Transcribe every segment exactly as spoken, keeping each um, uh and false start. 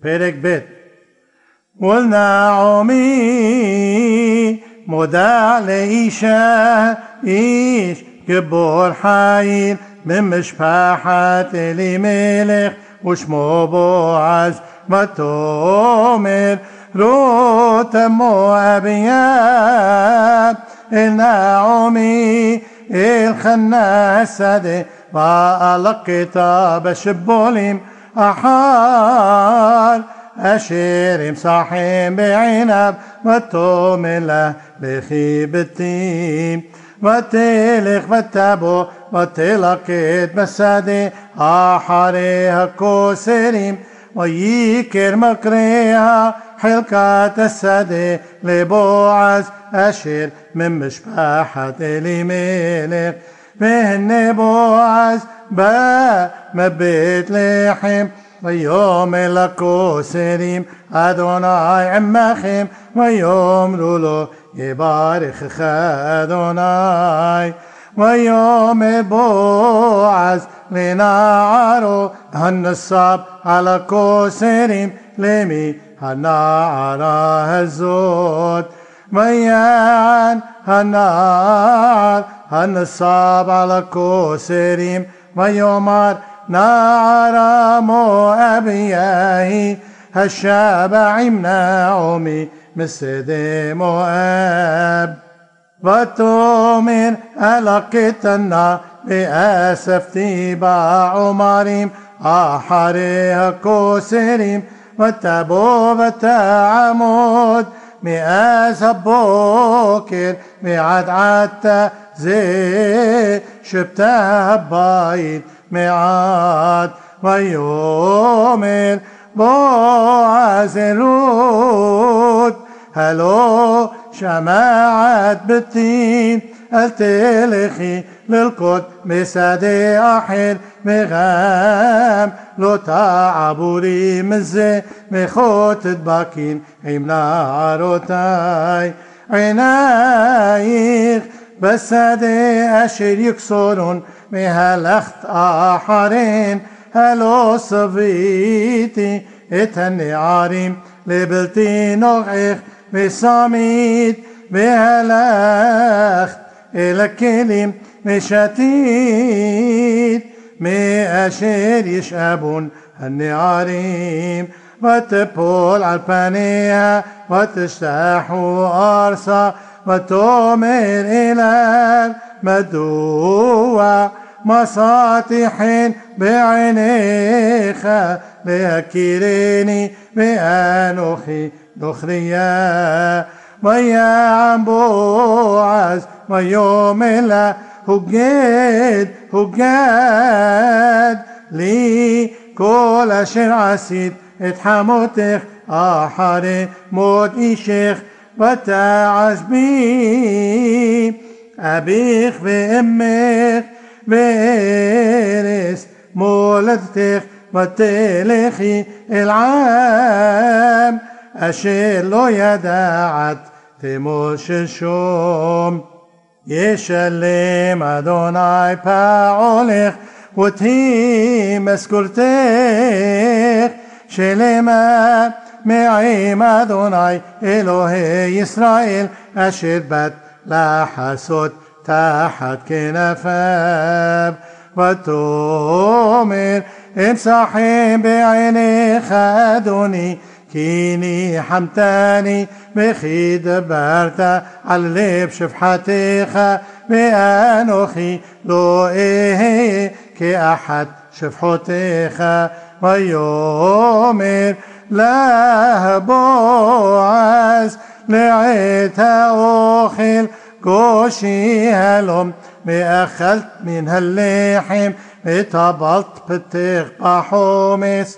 פרק ב' ולנעמי מודע לאישה, איש גיבור חיל במשפחת אלימלך ושמו בועז, ותאמר רות המואביה אל נעמי אל חנה השדה, והלקתה בשבולים אחר אשר ימסחם בעיניו, ותאמר לה לכי בתי, ותלך ותבוא ותלקט בשדה אחרי הכוסרים, ויקר מקריה חלקת השדה לבועז אשר ממשפחת אלימלך. והנה בועז בא מבית לחם, ויאמר לכוסרים אדוני עמכם, ויאמרו לו יברכך אדוני. ויאמר בועז לנערו הנשא על הכוסרים, למי הנערה הזאת? ויען הנער הנשא על הכוסרים, ויאמר נערה מואביה היא, השבה עם נעמי משדה מואב. ותאמר אלקטנה ואספתי בעומרים אחרי הכוסרים, ותבוא ותעמוד מאז הבוקר ועד עתה זה שבתה הבית מעט. ויאמר בועז רות הלא שמעת בתי, אל תלכי ללקוט בשדה אחר, וגם לא תעבורי מזה מכות תדבקין עם נערותי. עינייך בשדה אשר יקסורון והלכת אחריהן, הלא סביתי את הנערים לבלתי נוכח, ושמית והלכת אל הכלים ושתית מאשר ישאבון הנערים. ותפול על פניה ותשתחו ארצה, ותאמר אליו מדוע מצאתי חן בעיניך להכירני ואנוכי נוכריה? ויען בועז ויאמר לה הוגד הוגד לי כל אשר עשית את חמותך אחרי מות אישך, ותעש בי אביך ואמך וארץ מולדתך, ותלכי אל עם אשר לא ידעת תמוששום. ישלם אדוני פעולך ותהי משכורתך שלמה מעם אדוני אלוהי ישראל, אשר באת לחסות תחת כנפיו. ותאמר אמסחם בעיניך אדוני, כי ניחמתני וכי דברת על לב שפחתך, ואנוכי לא אהיה כאחת שפחותיך. ויאמר לה בועז לעת האוכל גושי הלום, ואכלת מן הלחם וטבלת פתך בחומץ,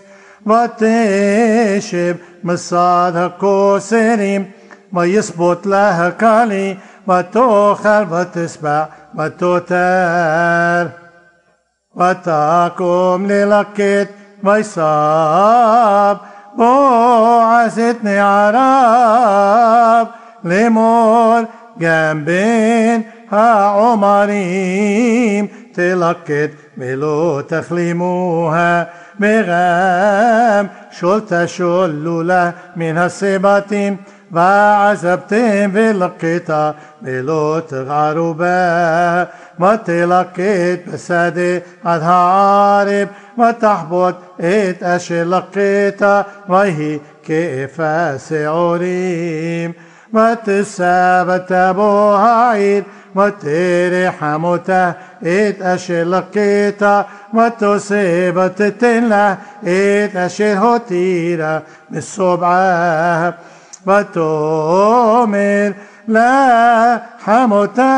ותשב מצד הכוסרים ויסבוט לה כלי, ותאכל ותשבע ותותר. ותקום ללקט ויסב בועז את נעריו לאמור, גם בין העומרים תלקט ולא תכלימוה. بغام شلت شلولة من السباتين وعزبتين بالقطة بلو تغاروا با ما تلقيت بسادي عدها عارب ما تحبط ات اشي لقيتها وهي كيف سعوريم ما تسابت ابوها عيد ما تريح موته ات اشي لقيتها ما تصيبت تنله ات اشي هوتيرا من الصبعة وتؤمن لا حموتا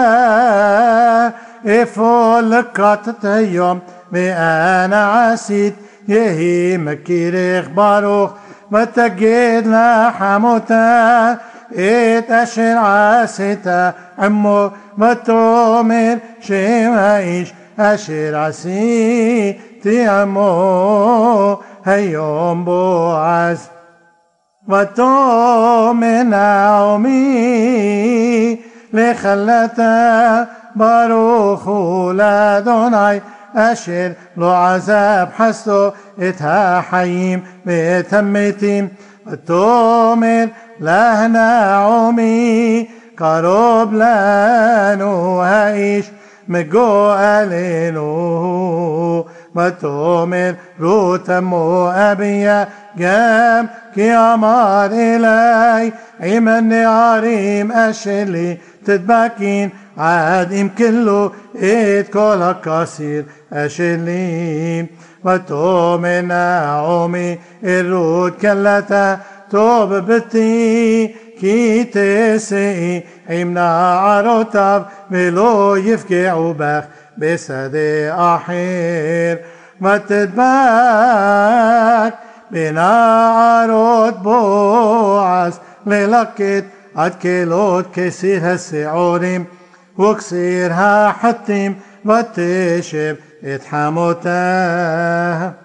إفول قطت يوم بأنا عسيت يهي مكيريخ باروخ وتجد لا حموتا إت أشر عسيتا عمو وتؤمن شمعيش أشر عسيتي عمو هيوم بوعز وتؤمن نعومي لخلتا باروخ لادوناي أشر لو عذاب حسو إتها حييم بتمتيم وتؤمن له نعومي قرب لانو هايش مجو ألينو وتؤمن روتمو أبيا جام كي أمر إلي عمن عريم أشلي تدبكين عادم كله إيد كل كثير أشلي وتؤمن نعومي الرود كلتا توب بتي كي تسي عمنا عروتاب بلو يفكعوا بخ بسدي أحير ما تدبك بنا عروت بوعز للقيت عد كيلوت كسير هالسعوريم وكسيرها حتيم وتشب اتحموتها